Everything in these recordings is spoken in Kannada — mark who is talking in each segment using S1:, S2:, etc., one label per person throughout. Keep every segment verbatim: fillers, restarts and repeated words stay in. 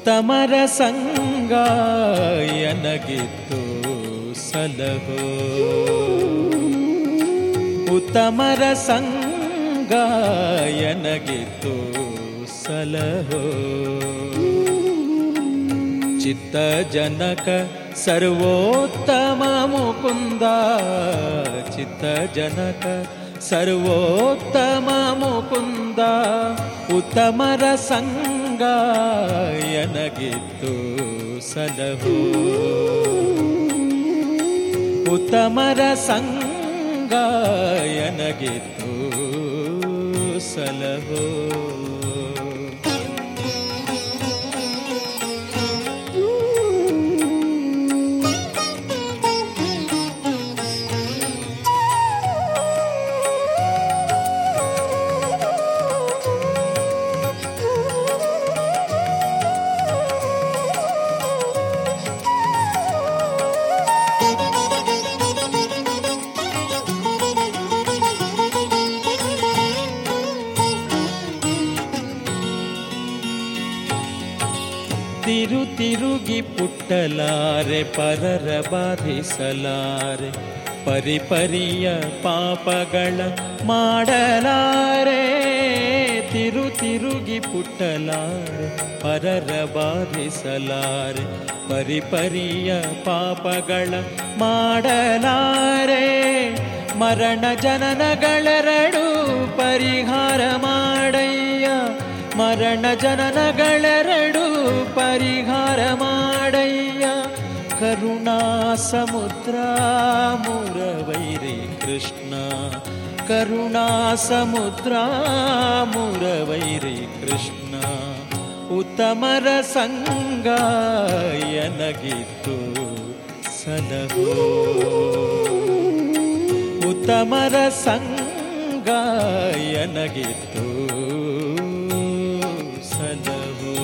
S1: ಉತ್ತಮರ ಸಂಗ ಎನಗಿತ್ತು ಸಲಹೋ. ಉತ್ತಮರ ಸಂಗ ಎನಗಿತ್ತು ಸಲಹೋ. ಚಿತ್ತ ಜನಕ ಸರ್ವೋತ್ತಮ ಮುಕುಂದ, ಚಿತ್ತ ಜನಕ ಸರ್ವೋತ್ತಮ ಮುಕುಂದ. ಉತ್ತಮರ ಸಂಗ ಎನಗಿತ್ತು ಸಲಹೋ. ಉತ್ತಮರ ಸಂಗ ಎನಗಿತ್ತು ಸಲಹೋ. ತಿರು ತಿರುಗಿ ಪುಟ್ಟಲಾರೆ ಪರರ ಬಾಧಿಸಲಾರೆ, ಪರಿಪರಿಯ ಪಾಪಗಳ ಮಾಡಲಾರೆ. ತಿರು ತಿರುಗಿ ಪುಟ್ಟಲಾರೆ ಪರರ ಬಾಧಿಸಲಾರೆ, ಪರಿಪರಿಯ ಪಾಪಗಳ ಮಾಡಲಾರೆ. ಮರಣ ಜನನಗಳೆರಡು ಪರಿಹಾರ ಮಾಡಯ್ಯ, ಮರಣ ಜನನಗಳೆರಡು ಪರಿಹಾರ ಮಾಡಯ್ಯ. ಕರುಣಾ ಸಮುದ್ರ ಮುರವೈರಿ ಕೃಷ್ಣ, ಕರುಣಾ ಸಮುದ್ರ ಮುರವೈರಿ ಕೃಷ್ಣ. ಉತ್ತಮರ ಸಂಗ ಎನಗಿತ್ತು ಸಲಹೋ. ಉತ್ತಮರ ಸಂಗ ಎನಗಿತ್ತು ಸಲಹೋ.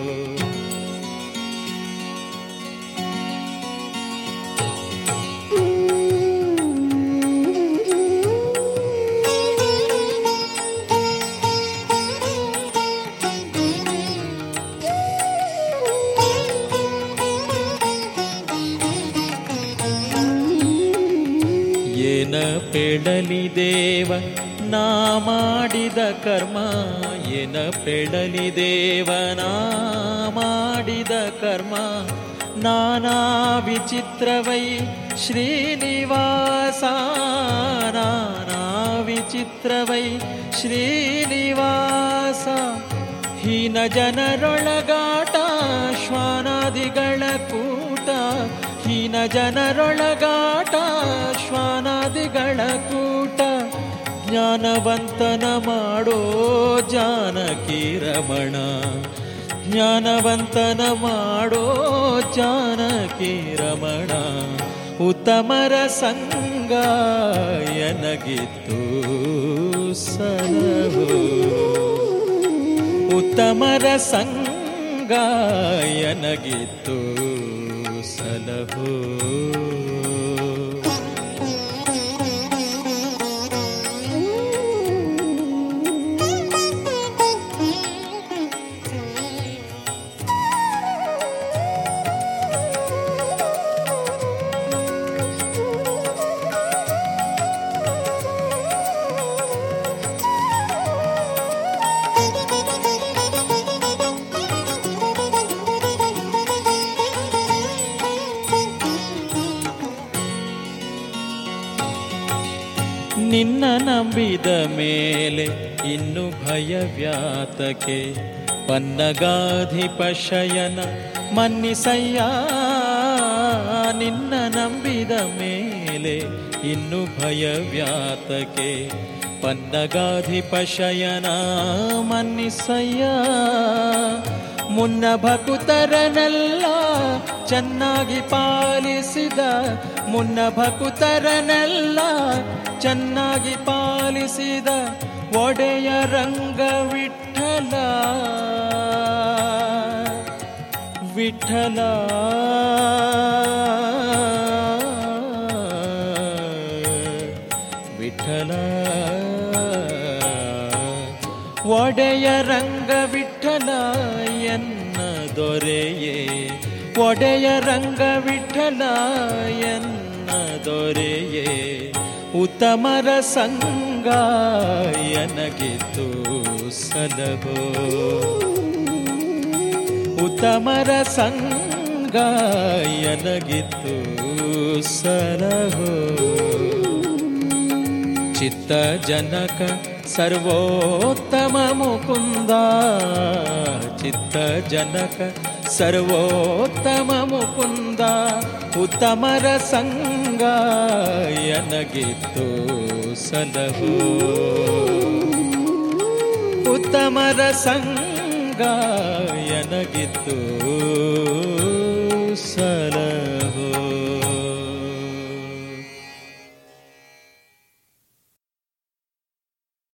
S1: ಏನ ಪೆಡಲಿ ದೇವ ನಾ ಮಾಡಿದ ಕರ್ಮ, ಏನ ಪೆಡಲಿ ದೇವ ನಾ ಮಾಡಿದ ಕರ್ಮ. ನಾನಾ ವಿಚಿತ್ರವೈ ಶ್ರೀನಿವಾಸ, ನಾನಾ ವಿಚಿತ್ರವೈ ಶ್ರೀನಿವಾಸ. ಹೀನ ಜನರೊಳಗಾಟ ಶ್ವಾನಾದಿಗಳ ಕೂಟ, ಹೀನ ಜನರೊಳಗಾಟ ಶ್ವಾನಾದಿಗಳ ಕೂಟ. ಜ್ಞಾನವಂತನ ಮಾಡೋ ಜಾನಕಿ ರಮಣ, ಜ್ಞಾನವಂತನ ಮಾಡೋ ಜಾನಕಿ ರಮಣ. ಉತ್ತಮರ ಸಂಗ ಎನಗಿತ್ತು ಸಲಹೋ. ಉತ್ತಮರ ಸಂಗ ಎನಗಿತ್ತು ಸಲಹೋ. ನಿನ್ನ ನಂಬಿದ ಮೇಲೆ ಇನ್ನು ಭಯವ್ಯಾತಕೆ, ಪನ್ನಗಾಧಿಪ ಶಯನ ಮನ್ನಿಸಯ್ಯ. ನಿನ್ನ ನಂಬಿದ ಮೇಲೆ ಇನ್ನು ಭಯವ್ಯಾತಕೆ, ಪನ್ನಗಾಧಿಪ ಶಯನ ಮನ್ನಿಸಯ್ಯ. ಮುನ್ನ ಭಕುತರನೆಲ್ಲ ಚೆನ್ನಾಗಿ ಪಾಲಿಸಿದ, ಮುನ್ನ ಭಕುತರನೆಲ್ಲ ಚೆನ್ನಾಗಿ ಪಾಲಿಸಿದ ಒಡೆಯ ರಂಗ ವಿಠಲ, ವಿಠಲ. ವಿಠಲ ಒಡೆಯ ರಂಗ ವಿಠಲ ಎನ್ನ ದೊರೆಯೇ ಒಡೆಯ ರಂಗ ವಿಠಲ ಎನ್ನ ದೊರೆಯೇ ಉತ್ತಮರ ಸಂಗ ಎನಗಿತ್ತು ಸಲಹೋ ಉತ್ತಮರ ಸಂಗ ಎನಗಿತ್ತು ಸಲಹೋ ಚಿತ್ತ ಜನಕ ಸರ್ವೋತ್ತಮ ಮುಕುಂದ ಚಿತ್ತ ಜನಕ ಸರ್ವೋತ್ತಮ ಮುಕುಂದ ಉತ್ತಮರ ಸಂಗ ಎನಗಿತ್ತು ಸಲಹೋ ಉತ್ತಮರ ಸಂಗ ಎನಗಿತ್ತು